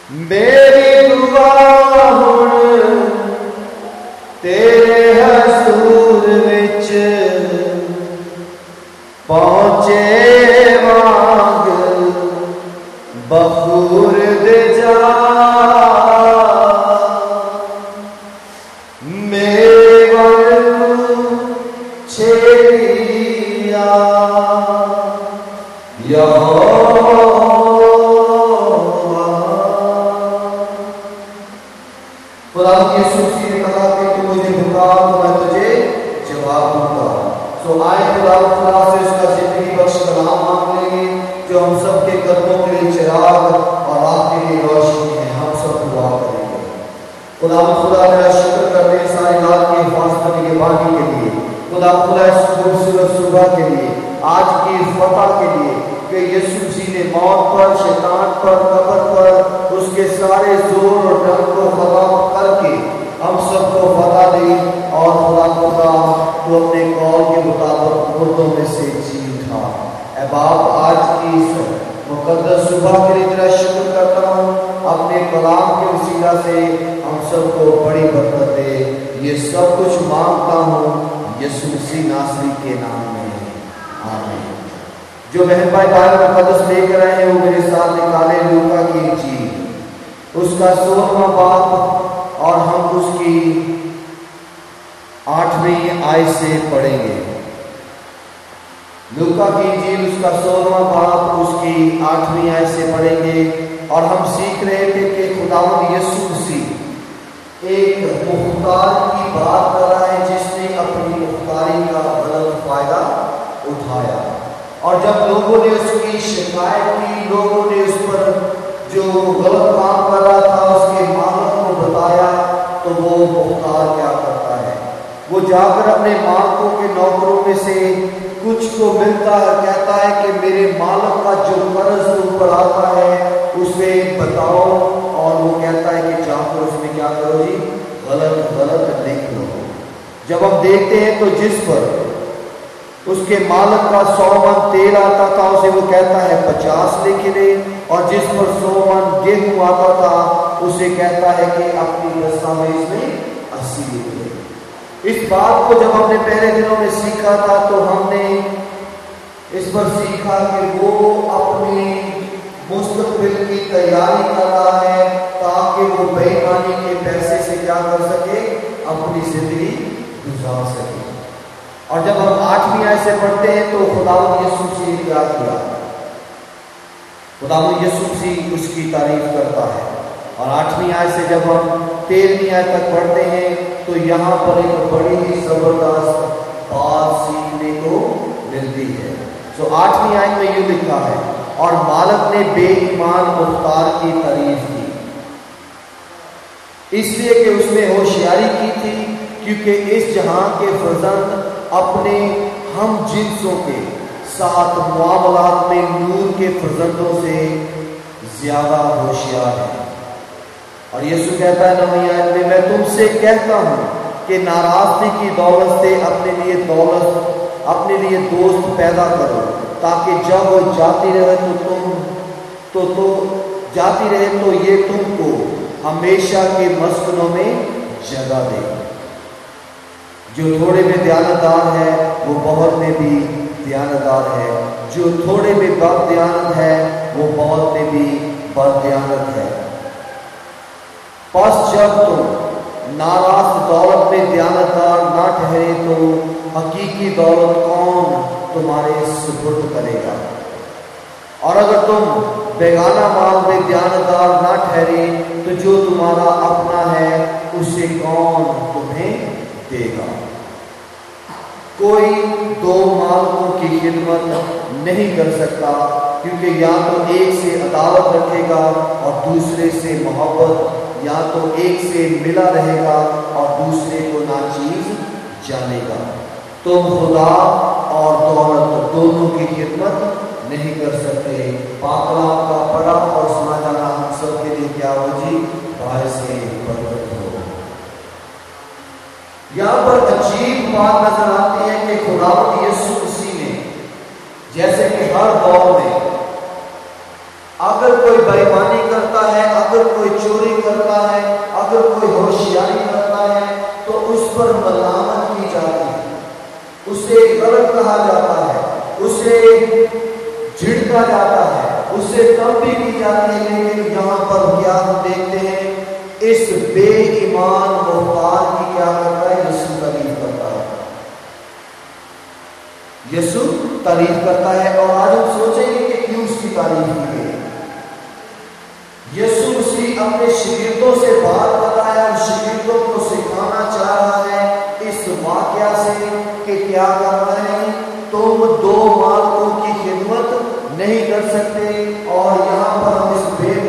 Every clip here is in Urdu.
میری دعا ہن تیرے حضور وچ پہنچے وانگ بخور دے جا میرے ول چھیڑی آ خدا کی سوچی نے کہا کہ تو مجھے بتا تو میں تجھے جواب دوں گا. سو آئے خدا سے اس کا زندگی بخش کلام مانگ لیں گے جو ہم سب کے قدموں کے لیے چراغ اور آپ کے لیے روشنی ہے. ہم سب دعا کریں گے. خدا میرا شکر کرتے ہیں ساری رات کی حفاظت کے نگہبانی کے لیے. خدا اس خوبصورت صبح کے لیے, آج کی فتح کے لیے کہ یسوع جی نے موت پر, شیطان پر, قبر پر اس کے سارے زور اور ڈر کو ختم کر کے ہم سب کو فتح دی. اور خدا تو اپنے قول کے مطابق مردوں میں سے جی اٹھا. اے باپ, آج کی اس مقدس صبح کے لیے تیرا شکر کرتا ہوں. اپنے کلام کے وسیلہ سے ہم سب کو بڑی برکت دے. یہ سب کچھ مانگتا ہوں یسوع مسیح ناصری کے نام میں, آمین. جو بہن بھائی بائبل مقدس لے کر آئے ہیں وہ میرے ساتھ نکالے لوکا کی انجیل اس کا 16واں باب اور ہم اس کی 8ویں آیت سے پڑھیں گے. لوکا کی انجیل اس کا 16واں باب اس کی 8ویں آیت سے پڑھیں گے. اور ہم سیکھ رہے تھے کہ خداوند یسوع مسیح ایک مختار کی بات کر رہا ہے جس نے اپنی مختاری کا غلط فائدہ اٹھایا. اور جب لوگوں نے اس کی شکایت کی, لوگوں نے اس پر جو غلط کام کر رہا تھا اس کے مالک کو بتایا, تو وہ مختار کیا کرتا ہے, وہ جا کر اپنے مالکوں کے نوکروں میں سے کچھ کو ملتا ہے, کہتا ہے کہ میرے مالک کا جو قرض تم پر آتا ہے اسے بتاؤ. اور وہ کہتا ہے کہ جا کر اس میں کیا کرو جی, غلط لکھ لو. جب ہم دیکھتے ہیں تو جس پر اس کے مالک کا 100 من تیل آتا تھا اسے وہ کہتا ہے 50 لکھ لے, اور جس پر 100 من گیہوں آتا تھا اسے کہتا ہے کہ اپنی دستاویز میں 80 لکھ لے. اس بات کو جب ہم نے پہلے دنوں میں سیکھا تھا تو ہم نے اس پر سیکھا کہ وہ اپنی مستقبل کی تیاری کر رہا ہے تاکہ وہ بے ایمانی کے پیسے سے کیا کر سکے, اپنی زندگی گزار سکے. اور جب ہم 8ویں آیت سے پڑھتے ہیں تو خداوند یسوع مسیح نے کیا کیا, خداوند یسوع مسیح اس کی تعریف کرتا ہے. اور 8ویں آیت سے جب ہم 13ویں آیت تک پڑھتے ہیں تو یہاں پر ایک بڑی ہی زبردست بات سیکھنے کو ملتی ہے. 8ویں آیت میں یہ لکھا ہے, اور مالک نے بے ایمان مختار کی تعریف کی اس لیے کہ اس نے ہوشیاری کی تھی, کیونکہ اس جہاں کے فرزند اپنے ہم جنسوں کے ساتھ معاملات میں نور کے فرزندوں سے زیادہ ہوشیار ہے. اور یسوع کہتا ہے 9ویں آیت میں, میں تم سے کہتا ہوں کہ ناراضگی کی دولت سے اپنے لیے دوست پیدا کرو, تاکہ جب وہ جاتی رہے تو یہ تم کو ہمیشہ کے مسکنوں میں جگہ دے. جو تھوڑے میں دیانتدار ہے وہ بہت میں بھی دیانتدار ہے, جو تھوڑے میں بد دیانت ہے وہ بہت میں بھی بد دیانت ہے. پس جب تم ناراض دولت میں دیانتدار نہ ٹھہرے تو حقیقی دولت کون تمہارے سپرد کرے گا؟ اور اگر تم بیگانہ مال میں دیانتدار نہ ٹھہرے تو جو تمہارا اپنا ہے اسے کون تمہیں دے گا؟ کوئی 2 مالکوں کی خدمت نہیں کر سکتا, کیونکہ یا تو ایک سے عداوت رکھے گا اور دوسرے سے محبت, یا تو ایک سے ملا رہے گا اور دوسرے کو ناچیز جانے گا. تم خدا اور دولت دونوں کی خدمت نہیں کر سکتے. پاک کلام کا پڑھا اور سنا جانا ہم سب کے لیے کیا ہو جی, باعث برکت ہو. یہاں پر عجیب بات نظر آتی ہے کہ خداوند یسوع مسیح نے, جیسے کہ ہر دور میں اگر کوئی بے ایمانی کرتا ہے, اگر کوئی تعریف کرتا ہے، اور آج ہم سوچیں گے کہ کیوں اس کی تعریف کی گئی۔ یسوع مسیح اپنے شاگردوں سے بات کر رہا ہے اور شاگردوں کو سکھانا چاہ رہا ہے اس واقعہ سے کہ کیا کر رہے ہیں، تم دو مالکوں کی خدمت نہیں کر سکتے۔ اور یہاں پر ہم اس بے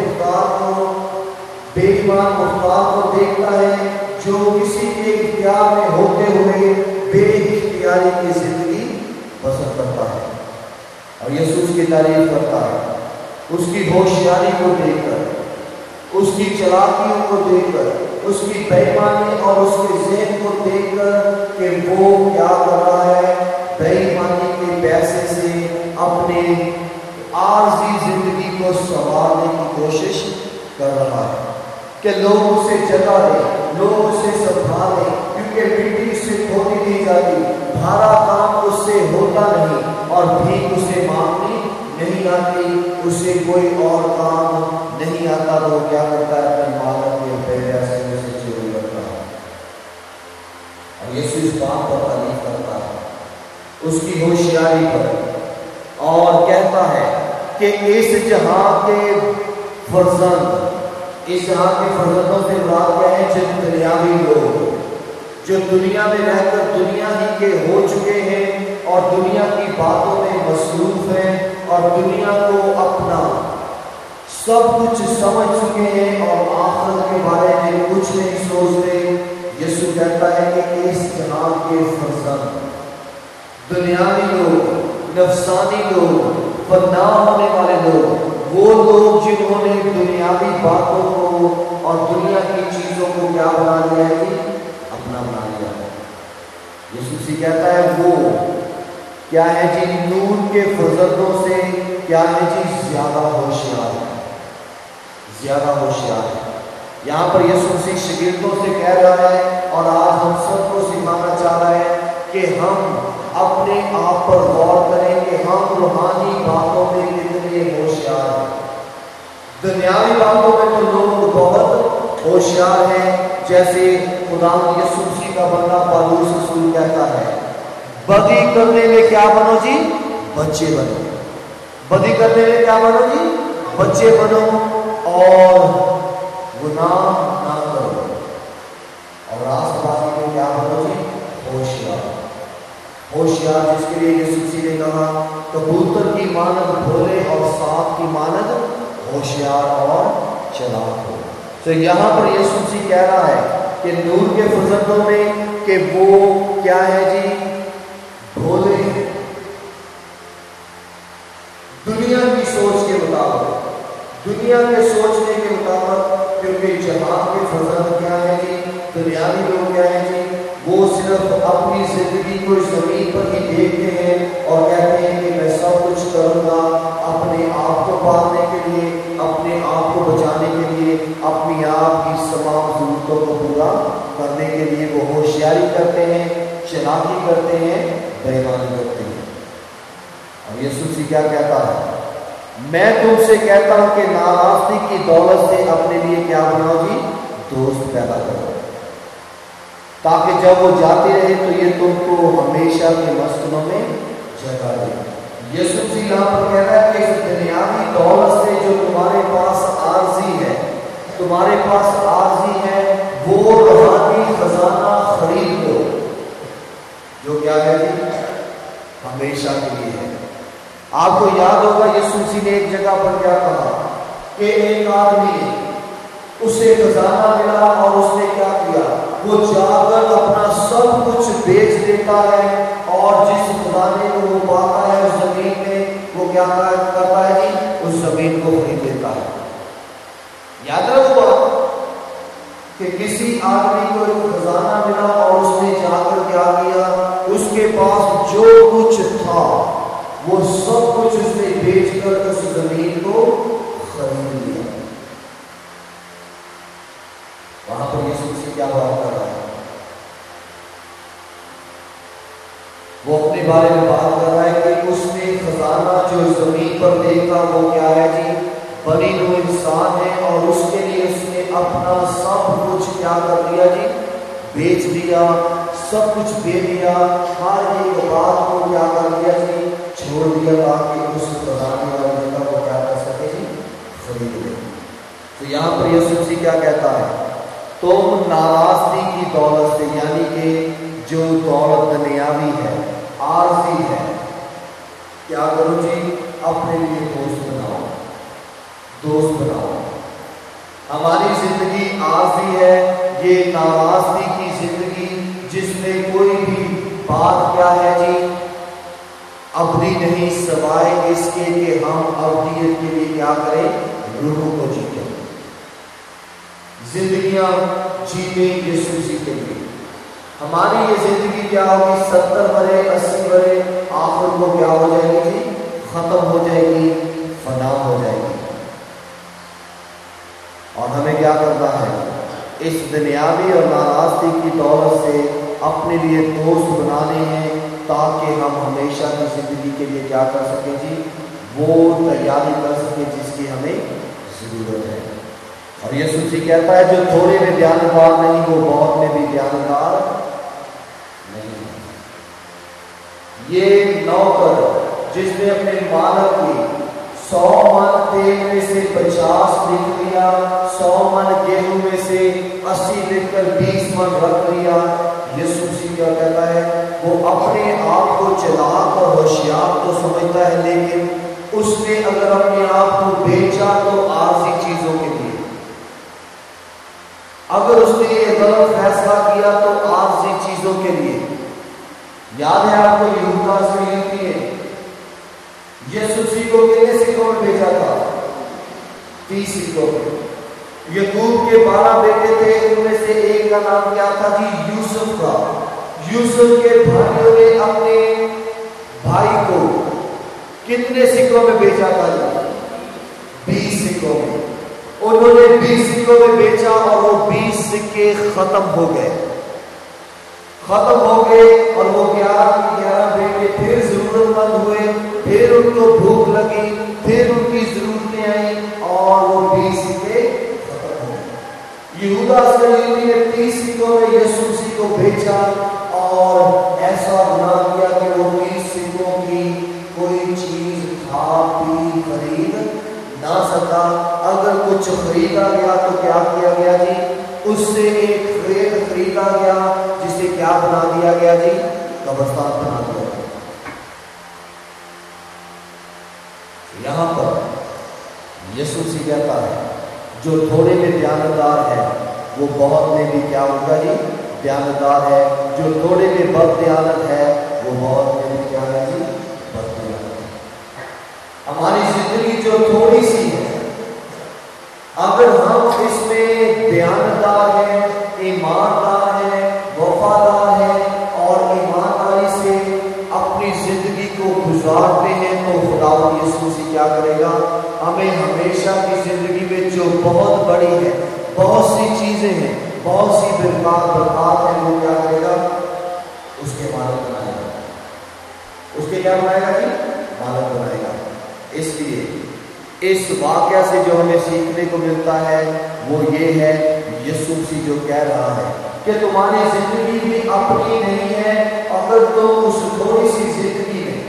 ایمان مختار کو دیکھتا ہے جو کسی کے اختیار میں ہوتے ہوئے بے اختیاری کی زندگی بسر کرتا ہے، اور یسوع اس کی تعریف کرتا ہے اس کی ہوشیاری کو دیکھ کر، اس کی چالاکیوں کو دیکھ کر، اس کی بے ایمانی اور اس کے ذہن کو دیکھ کر کہ وہ کیا کر رہا ہے، بے ایمانی کے پیسے سے اپنے عارضی زندگی کو سنوارنے کی کوشش کر رہا ہے کہ لوگ اسے جگہ دیں، لوگ اسے سنبھالیں، کیونکہ مٹی اس سے کھودی نہیں جاتی، بھارا کام اس سے ہوتا نہیں، اور بھیک اسے مانگنی نہیں آتی، اسے کوئی اور کام نہیں آتا، وہ کیا کرتا ہے، اپنے مالک کے پیسے میں سے چوری کرتا ہے۔ اور یسوع اس بات پر تعریف کرتا ہے اس کی ہوشیاری پر، اور کہتا ہے کہ اس جہاں کے فرزند، اس جہاں کے فرزندوں سے مراد کیا ہے، جو دنیاوی لوگ، جو دنیا میں رہ کر دنیا ہی کے ہو چکے ہیں اور دنیا کی باتوں میں مصروف ہیں اور دنیا کو اپنا سب کچھ سمجھ چکے ہیں اور آخرت کے بارے میں کچھ نہیں سوچتے۔ یسوع کہتا ہے کہ اس جہاں کے فرزند، دنیاوی لوگ، نفسانی لوگ، فنا ہونے والے لوگ، وہ لوگ جنہوں نے دنیاوی باتوں کو اور دنیا کی چیزوں کو کیا بنا لیا ہے، اپنا بنا لیا ہے۔ یسوع سے کہتا ہے وہ کیا ہے جی، نور کے فرزندوں سے کیا ہے جی، زیادہ ہوشیار ہے، زیادہ ہوشیار ہے۔ یہاں پر یسوع مسیح شاگردوں سے کہہ رہا ہے اور آج ہم سب کو سکھانا چاہ رہا ہے کہ ہم اپنے آپ پر غور کریں کہ ہم روحانی باتوں میں کتنے ہوشیار ہیں۔ دنیاوی باتوں میں تو لوگ بہت ہوشیار ہیں، جیسے خدا یسوع مسیح کا بندہ پالوس رسول کہتا ہے، بدی کرنے میں کیا بنو جی، بچے بنو۔ بدی کرنے میں کیا بنو جی، بچے بنو، اور گناہ نہ کرو، اور راست بازی میں کیا بنو جی، ہوشیار۔ ہوشیار جس کے لیے یسوع مسیح نے کہا کبوتر کی مانند بھولے اور سانپ کی مانند ہوشیار اور چلاک ہو۔ تو یہاں پر یسوع مسیح کہہ رہا ہے کہ نور کے فرزندوں میں کہ وہ کیا ہے جی، بھولے، دنیا کی سوچ کے مطابق، دنیا کے سوچنے کے مطابق، کیونکہ جہاں کے فرزند کیا ہے جی، دنیاوی لوگ کیا ہے جی، وہ صرف اپنی زندگی کو زمین پر ہی دیکھتے ہیں اور کہتے ہیں کہ میں سب کچھ کروں گا اپنے آپ کو پالنے کے لیے، اپنے آپ کو بچانے کے لیے، اپنی آپ کی تمام ضرورتوں کو پورا کرنے کے لیے وہ ہوشیاری کرتے ہیں، چلاکی کرتے ہیں، بے ایمانی کرتے ہیں۔ اور یسوع سے کیا کہتا ہے، میں تم سے کہتا ہوں کہ ناراستی کی دولت سے اپنے لیے کیا بناؤ جی، دوست پیدا کرو، تاکہ جب وہ جاتے رہے تو یہ تم کو ہمیشہ کے مسکنوں میں جگہ دے۔ یسوع مسیح یہاں پر کہہ رہا ہے کہ اس دنیاوی دولت سے جو تمہارے پاس عارضی ہے، تمہارے پاس عارضی ہے، وہ روحانی خزانہ خرید لو جو کیا ہے جی، ہمیشہ کے لیے ہے۔ آپ کو یاد ہوگا یسوع مسیح نے ایک جگہ پر کیا کہا کہ ایک آدمی اسے خزانہ ملا اور اس نے کیا کیا، وہ جا کر اپنا سب کچھ بیچ دیتا ہے اور جس خزانے کو وہ پاتا ہے اس زمین میں، وہ کیا کرتا ہے جی، اس زمین کو خرید لیتا ہے۔ یاد رکھو کہ کسی آدمی کو ایک خزانہ ملا اور اس نے جا کر کیا کیا، اس کے پاس جو کچھ تھا وہ سب کچھ اس نے بیچ کر اس زمین کو خرید لیا۔ وہاں پر یسوع سے کیا بات کر رہا ہے، وہ اپنے بارے میں بات کر رہا ہے کہ اس نے خزانہ جو زمین پر دیکھا وہ کیا ہے جی، بنی نوع انسان ہے، اور اس کے لیے اس نے اپنا سب کچھ کیا کر دیا جی، بیچ دیا، سب کچھ دے دیا، ہر ایک بات کو کیا کر دیا جی، چھوڑ دیا تاکہ اس خزانے والی جگہ کو کیا کر سکے جی؟ خرید لے۔ تو یہاں پر یسوع مسیح کیا کہتا ہے؟ تم ناراستی کی دولت سے، یعنی کہ جو دولت دنیاوی ہے، عارضی ہے، کیا کرو جی؟ اپنے لیے دوست بناؤ، دوست بناؤ۔ ہماری زندگی عارضی ہے، یہ ناراستی کی زندگی جس میں کوئی بھی بات کیا ہے جی؟ ابدی نہیں، سوائے اس کے کہ ہم ابدیت کے لیے کیا کریں؟ روح کو جیتے، زندگیاں جیتے یسوع مسیح کے لیے۔ ہماری یہ زندگی کیا ہوگی؟ 70 برے 80 برے، آخر کو کیا ہو جائے گی جی؟ ختم ہو جائے گی، فنا ہو جائے گی۔ اور ہمیں کیا کرنا ہے؟ اس دنیاوی اور ناراستی کی دولت سے اپنے لیے دوست بنانے ہیں تاکہ ہم ہمیشہ کی زندگی کے لیے کیا کر سکیں جی؟ وہ تیاری کر سکیں جس کی ہمیں ضرورت ہے۔ اور یسوع مسیح کہتا ہے جو تھوڑے میں دیانتدار نہیں وہ بہت میں بھی دیانتدار نہیں۔ یہ نوکر جس نے اپنے مالک کی 100 من تیل میں سے 50 لکھ لیا، 100 من گیہوں میں سے 80 لکھ کر 20 من رکھ لیا، یسوع مسیح کیا کہتا ہے؟ وہ اپنے آپ کو چلاک اور ہوشیار تو سمجھتا ہے، لیکن اس نے اگر اپنے آپ کو بیچا تو عارضی چیزوں کے لیے، اگر اس نے یہ غلط فیصلہ کیا تو عارضی چیزوں کے لیے۔ یاد ہے آپ کو یہودا اسکریوتی نے یسوع مسیح کو کتنے سکوں میں بیچا تھا؟ 30 سکوں میں۔ یعقوب کے 12 بیٹے تھے، ان میں سے ایک کا نام کیا تھا جی؟ یوسف کا۔ یوسف کے بھائیوں نے اپنے بھائی کو کتنے سکوں میں بیچا تھا جی؟ 20 سکوں میں۔ انہوں نے 20 سکوں میں بیچا اور وہ 20 سکے ختم ہو گئے، اور وہ 11 بیٹے پھر ضرورت مند ہوئے، پھر ان کو بھوک لگی، پھر ان کی ضرورتیں آئیں اور وہ 20 سکے ختم ہو گئے۔ یہودا اسکریوتی نے 30 سکوں میں یسوع مسیح کو بیچا اور ایسا گناہ کیا کہ وہ 30 سکوں کی کوئی چیز کھا پی خرید نہ سکا۔ اگر کچھ خریدا گیا تو کیا کیا گیا جی؟ اس سے ایک کھیت خریدا گیا جسے کیا بنا دیا گیا جی؟ قبرستان بنا دیا گیا۔ یہاں پر یسوع مسیح کہتا ہے جو تھوڑے میں دیانتدار ہے وہ بہت میں بھی کیا ہوگا جی؟ دیانتدار ہے۔ جو تھوڑے میں بد دیانت ہے وہ بہت میں بھی کیا ہے جی؟ بد دیانت ہے۔ ہماری زندگی جو تھوڑی سی ہے، اگر ہم اس میں دیانتدار ہیں، ایماندار ہیں، وفادار ہیں اور ایمانداری سے اپنی زندگی کو گزارتے ہیں تو خداوند یسوع مسیح کیا کرے گا؟ ہمیں ہمیشہ کی زندگی میں جو بہت بڑی ہے، بہت سی چیزیں ہیں، بہت سی برکات ہیں، وہ کیا کرے گا؟ اس کے مالک بنائے گا۔ اس کے کیا بنائے گا جی؟ مالک بنائے گا۔ اس لیے اس واقعہ سے جو ہمیں سیکھنے کو ملتا ہے وہ یہ ہے، یسوع مسیح جو کہہ رہا ہے کہ تمہاری زندگی بھی اپنی نہیں ہے، اگر تم اس تھوڑی سی زندگی میں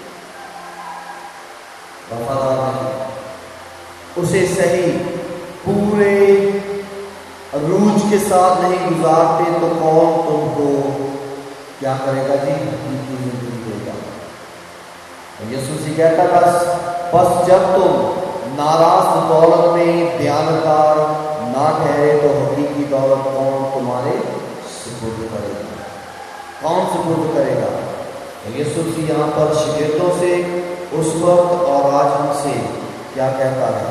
وفادار نہیں، اسے صحیح پورے عروج کے ساتھ نہیں گزارتے تو کون تم کو کیا کرے گا جی؟ زندگی دے گا۔ یسوع مسیح کہتا بس جب تم ناراض دولت میں دیانتدار نہ ٹھہرے تو حقیقی دولت کون تمہارے سپرد کرے گا؟ کون سپرد کرے گا؟ یسوع مسیح یہاں پر شاگردوں سے اس وقت اور آج ہم سے کیا کہتا ہے؟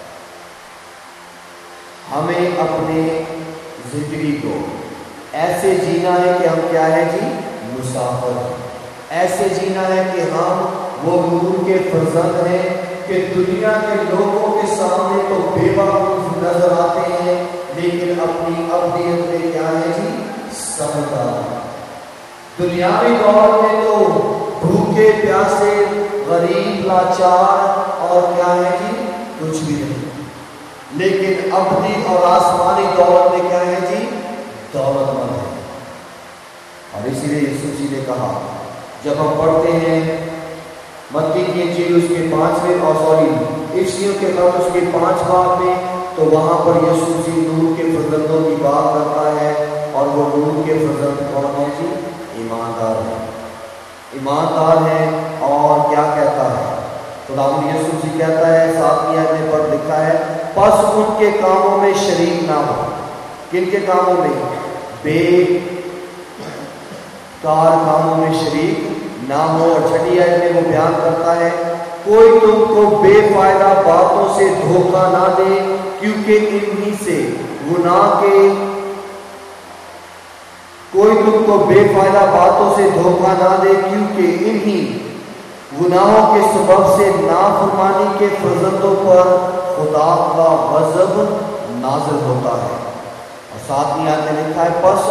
ہمیں اپنے زندگی کو ایسے جینا ہے کہ ہم کیا ہے جی؟ مسافر ہیں۔ ایسے جینا ہے کہ ہم وہ نور کے فرزند ہیں کہ دنیا کے لوگوں کے سامنے تو بے وقوف نظر آتے ہیں، لیکن اپنی ابدیت میں کیا ہے جی؟ سمجھدار۔ دنیاوی دور میں تو بھوکے پیاسے، غریب، لاچار اور کیا ہے جی؟ کچھ بھی نہیں، لیکن ابدی اور آسمانی دولت میں کیا ہے جی؟ دولت مند ہے۔ اور اسی لیے یسوع مسیح نے کہا، جب ہم پڑھتے ہیں متی کی انجیل اس کے 5ویں اور افسیوں کے خط اس کے 5 باب میں، تو وہاں پر یسوع مسیح نور کے فرزندوں کی بات کرتا ہے، اور وہ نور کے فرزند کون ہیں جی؟ ایماندار ہیں، ایماندار ہیں۔ اور کیا کہتا ہے خداوند یسوع مسیح؟ کہتا ہے 7ویں آیت میں پر لکھا ہے، پس ان کے کاموں میں شریک نہ ہو۔ کن کے کاموں میں؟ بے کار کاموں میں شریک نہ ہو۔ اور 6 آیت میں وہ بیان کرتا ہے، کوئی تم کو بے فائدہ باتوں سے دھوکہ نہ دے، کیونکہ انہی سے گناہ کے کوئی تم کو بے فائدہ باتوں سے دھوکہ نہ دے، کیونکہ انہی گناہوں کے سبب سے نافرمانی کے فرزندوں پر خدا کا غضب نازل ہوتا ہے۔ اور 7ویں آیت میں لکھا ہے، پس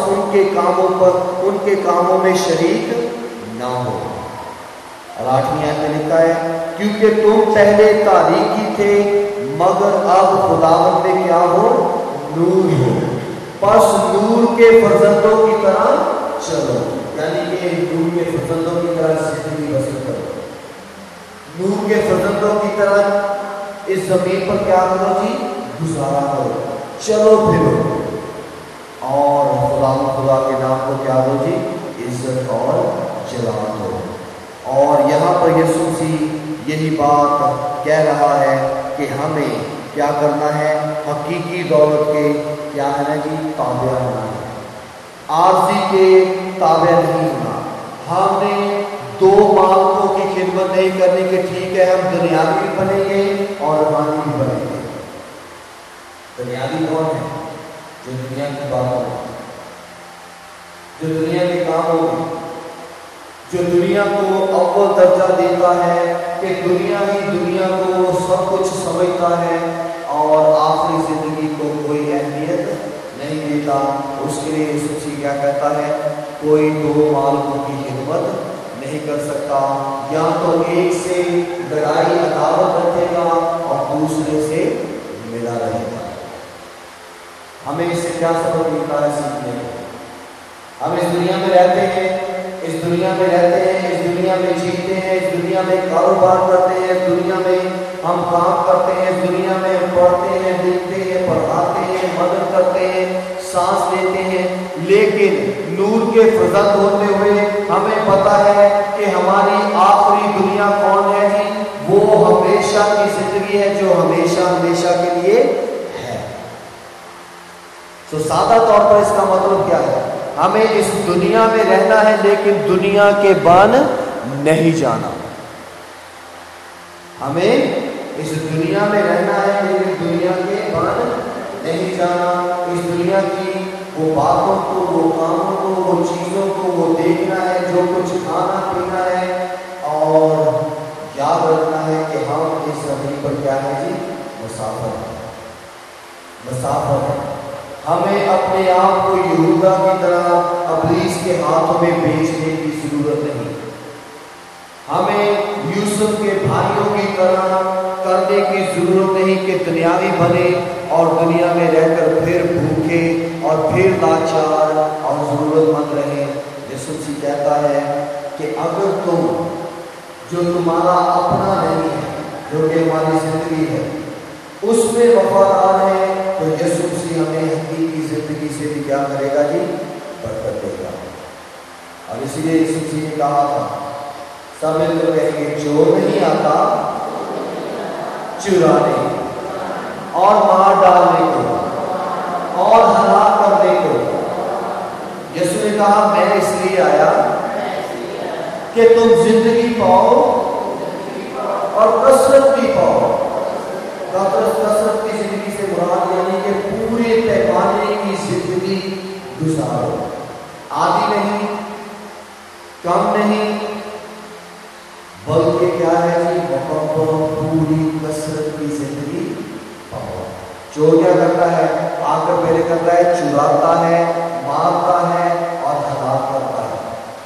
ان کے کاموں میں شریک نہ ہو۔ اور 8ویں آیت میں لکھا ہے، کیونکہ تم پہلے تاریکی تھے مگر اب خداوند میں کیا ہو؟ نور ہو، پس نور کے فرزندوں کی طرح چلو۔ یعنی کہ نور کے فرزندوں کی طرح زندگی بسر کرو، نور کے فرزندوں کی طرح اس زمین پر کیا کرو جی؟ گزارا کرو، چلو پھرو، اور خدا کے نام کو کیا دو جی؟ عزت اور جلال دو۔ اور یہاں پر یسوع مسیح یہی بات کہہ رہا ہے کہ ہمیں کیا کرنا ہے؟ حقیقی دولت کے کیا ہے نا جی؟ تابع ہونا ہے، عارضی کے تابع نہیں ہونا۔ ہم نے 2 مالکوں کی خدمت نہیں کرنی کہ ٹھیک ہے ہم دنیاوی بنیں گے اور روحانی بھی بنیں گے۔ دنیاوی کون ہے؟ جو دنیا کی باتوں میں، جو دنیا کے کاموں میں، جو دنیا کو اول درجہ دیتا ہے کہ دنیا ہی دنیا کو سب کچھ سمجھتا ہے اور آخری زندگی کو کوئی اہمیت نہیں دیتا۔ اس کے لیے یسوع مسیح کیا کہتا ہے؟ کوئی 2 مالکوں کی خدمت نہیں کر سکتا، یا تو ایک سے لڑائی عداوت رکھے گا اور دوسرے سے ملا رہے گا۔ ہمیں اس سے کیا سبق ملتا ہے سیکھنے کو؟ ہم اس دنیا میں رہتے ہیں، اس دنیا میں رہتے ہیں، اس دنیا میں جیتے ہیں، اس دنیا میں کاروبار کرتے ہیں، اس دنیا میں ہم کام کرتے ہیں، اس دنیا میں پڑھتے ہیں، لکھتے ہیں، پڑھاتے ہیں، مدد کرتے ہیں، سانس لیتے ہیں، لیکن نور کے فرزند ہوتے ہوئے ہمیں پتا ہے کہ ہماری آخری دنیا کون ہے جی؟ وہ ہمیشہ کی زندگی ہے جو ہمیشہ ہمیشہ کے لیے ہے۔ تو سادہ طور پر اس کا مطلب کیا ہے؟ ہمیں اس دنیا میں رہنا ہے لیکن دنیا کے بن نہیں جانا۔ ہمیں اس دنیا میں رہنا ہے لیکن دنیا کے بن نہیں جانا۔ اس دنیا کی وہ باتوں کو، وہ کاموں کو، وہ چیزوں کو وہ دیکھنا ہے، جو کچھ کھانا پینا ہے، اور یاد رکھنا ہے کہ ہم اس زمین پر کیا ہے جی؟ مسافر ہیں، مسافر ہیں۔ ہمیں اپنے آپ کو یہودا کی طرح ابلیس کے ہاتھوں میں بیچنے کی ضرورت نہیں، ہمیں یوسف کے بھائیوں کی طرح کرنے کی ضرورت نہیں کہ دنیاوی بنے اور دنیا میں رہ کر پھر بھوکے اور پھر لاچار اور ضرورت مند رہے۔ یسوع مسیح کہتا ہے کہ اگر تم جو تمہارا اپنا نہیں ہے، جو کہ ہماری زندگی ہے، اس میں وفادار ہے، تو یسوع مسیح ہمیں حقیقی زندگی سے بھی کیا کرے گا جی؟ برکت دے گا۔ اور اسی لیے یسوع مسیح نے کہا تھا، سب مل کر کہیں گے، چور نہیں آتا چرانے اور مار ڈالنے کو اور ہلاک کرنے کو۔ یسوع نے کہا میں اس لیے آیا کہ تم زندگی پاؤ اور کثرت بھی پاؤ۔ کثرت کی زندگی سے مراد یعنی کہ پورے پیمانے کی زندگی گزارو، آدھی نہیں، کم نہیں، بلکہ کیا ہے جی؟ مکمل پوری کثرت کی زندگی پاؤ۔ چور کیا کرتا ہے؟ آ کر پہلے کرتا ہے چراتا ہے، مارتا ہے اور ہلاک کرتا ہے،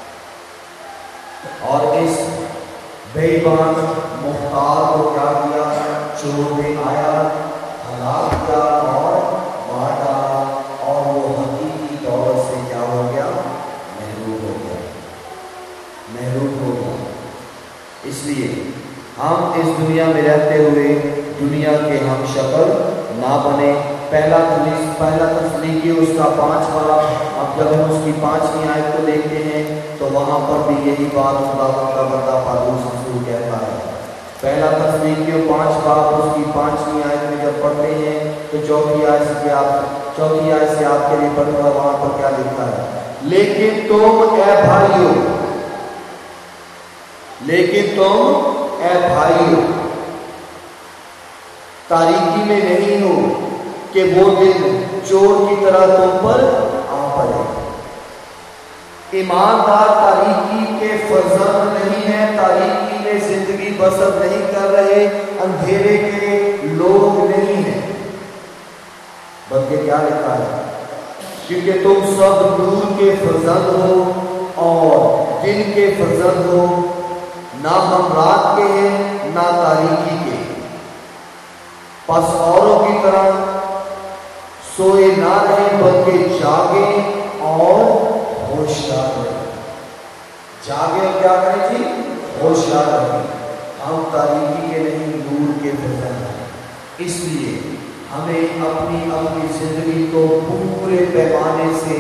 اور اس بے ایمان مختار کو کیا کیا؟ چور نے آیا، ہلاک کیا اور مار ڈالا، اور وہ حقیقی دولت سے کیا ہو گیا؟ محروم ہو گیا، محروم ہو گیا۔ اس لیے ہم اس دنیا میں رہتے ہوئے دنیا کے ہم شکل نہ بنے۔ پہلا تسلیکی اس کا 5واں، اب جب ہم اس کی 5ویں آیت کو دیکھتے ہیں تو وہاں پر بھی یہی بات خدا کا بندہ پالوس رسول کہتا ہے۔ پہلا تسلیکی 5 باب اس کی 5ویں آیت میں جب پڑھتے ہیں تو چوتھی آیت سے آپ کے لیے پڑھوں گا، وہاں پر کیا لکھا ہے؟ لیکن تم اے بھائیو تاریکی میں نہیں ہو کہ وہ دن چور کی طرح تم پر آ پڑے۔ ایماندار تاریکی کے فرزند نہیں ہیں، تاریکی میں زندگی بسر نہیں کر رہے، اندھیرے کے لوگ نہیں ہیں، بلکہ کیا لکھا ہے؟ کیونکہ تم سب نور کے فرزند ہو اور دن کے فرزند ہو، نہ ہم رات کے ہیں نہ تاریکی کے، پس اوروں کی طرح سوئے نہ رہیں بلکہ جاگیں اور ہوشیار رہیں۔ جاگیں اور کیا کریں جی؟ ہوشیار رہیں۔ ہم تاریکی کے نہیں، نور کے فرزند ہیں، اس لیے ہمیں اپنی زندگی کو پورے پیمانے سے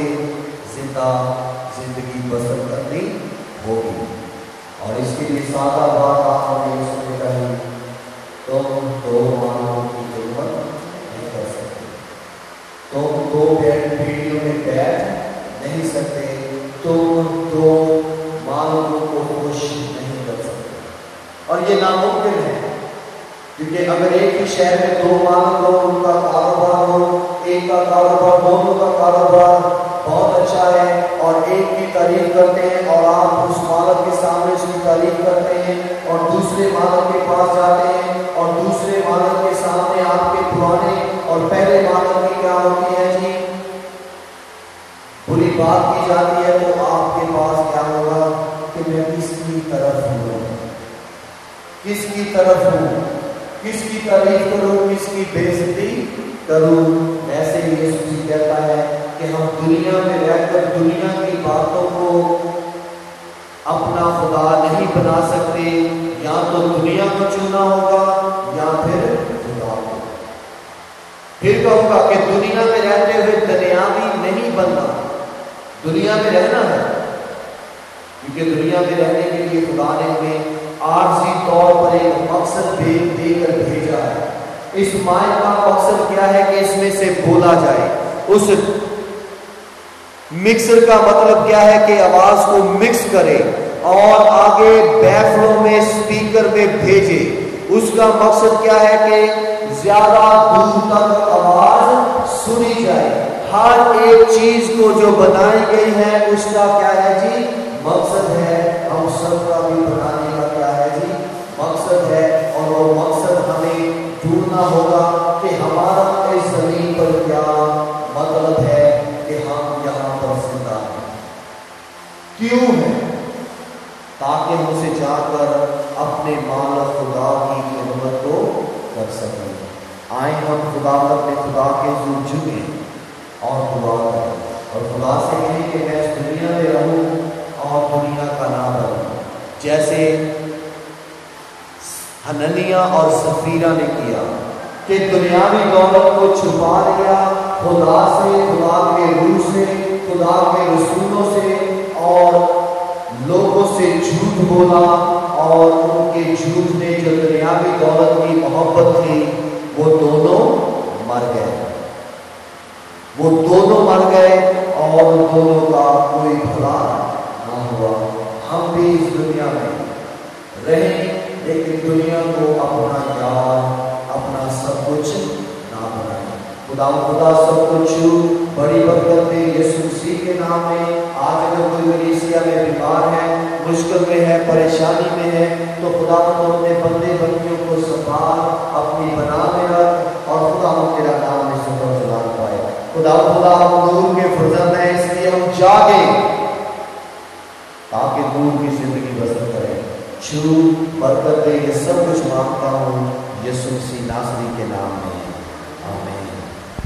زندگی بسر کرنی ہوگی۔ اور اس کے لیے سادہ بات آپ ہمیں اس میں کہیں، تم 2 مالوں کی ضرورت نہیں کر سکتے، تم 2 پیڑھیوں میں بیٹھ نہیں سکتے، تم 2 مالوں کو خوش نہیں کر سکتے، اور یہ ناممکن ہے، کیونکہ اگر ایک ہی شہر میں 2 مالک ہو، ان کا کاروبار ہو، ایک کا کاروبار، دونوں کا کاروبار بہت اچھا ہے اور ایک کی تعریف کرتے ہیں اور آپ اس مالک کے سامنے اس کی تعریف کرتے ہیں اور دوسرے مالک کے پاس جاتے ہیں اور دوسرے مالک کے سامنے آپ کے پرانے اور پہلے مالک کی کیا ہوتی ہے جی بری بات کی جاتی ہے، تو آپ کے پاس کیا ہوگا کہ میں کس کی طرف ہوں، کس کی طرف ہوں، کس کی تعریف کروں، کس کی بے عزتی کروں۔ ایسے ہی یسوع کہتا ہے کہ ہم دنیا میں رہ کر دنیا کی باتوں کو اپنا خدا نہیں بنا سکتے، یا تو دنیا کو چننا ہوگا یا پھر خدا کو۔ پھر کہوں گا کہ دنیا میں رہتے ہوئے دنیاوی نہیں بننا، دنیا میں رہنا ہے، کیونکہ دنیا میں رہنے کے لیے خدا نے ہمیں عارضی طور پر ایک مقصد دے کر بھیجا ہے۔ اس مائع کا مقصد کیا ہے کہ اس میں سے بولا جائے، اس مکسر کا مطلب کیا ہے کہ آواز کو مکس کرے اور آگے بیفلوں میں سپیکر میں بھیجے۔ اس کا مقصد کیا ہے کہ زیادہ دور تک آواز سنی جائے۔ ہر ایک چیز کو جو بنائی گئی ہے اس کا کیا ہے جی مقصد ہے، ہم سب کا بھی بنانے کا کیا ہے جی مقصد ہے، اور وہ مقصد ہمیں ڈھونڈنا ہوگا کہ ہمارا اس زمین پر کیا مطلب ہے کہ ہم یہاں پر زندہ ہیں، کیوں ہیں، تاکہ ہم اسے جا کر اپنے مالک خدا کی خدمت کو کر سکیں۔ آئیں ہم اپنے خدا کے حضور جھکیں اور دعا کریں اور خدا سے کہیں کہ میں اس دنیا میں رہوں اور دنیا کا نام رہوں، جیسے حننیہ اور سفیرہ نے کیا کہ دنیاوی دولت کو چھپا لیا خدا سے، خدا کے روح سے، خدا کے رسولوں سے، اور لوگوں سے جھوٹ بولا، اور ان کے جھوٹ نے جو دنیاوی دولت کی محبت تھی وہ دونوں مر گئے، وہ دونوں مر گئے اور دونوں کا کوئی بھلا نہ ہوا۔ ہم بھی اس دنیا میں رہیں لیکن دنیا کو اپنا یار، اپنا سب کچھ نہ بنائیں۔ خدا سب کچھ بڑی برکت دے یسوع مسیح کے نام میں۔ آج اگر کوئی کلیسیا میں بیمار ہے، مشکل میں ہے، پریشانی میں ہے، تو خدا تو اپنے بندے بندیوں کو سنبھال، اپنی بنا میں رکھ، اور خدا تیرا نام میں سفر جلال پائے۔ خدا ہم نور کے فرزند ہیں، اس لیے ہم جاگیں تاکہ نور کی زندگی بسر کریں۔ چھو برکت دے، یہ سب کچھ مانگتا ہوں یسوع مسیح ناصری کے نام میں، آمین۔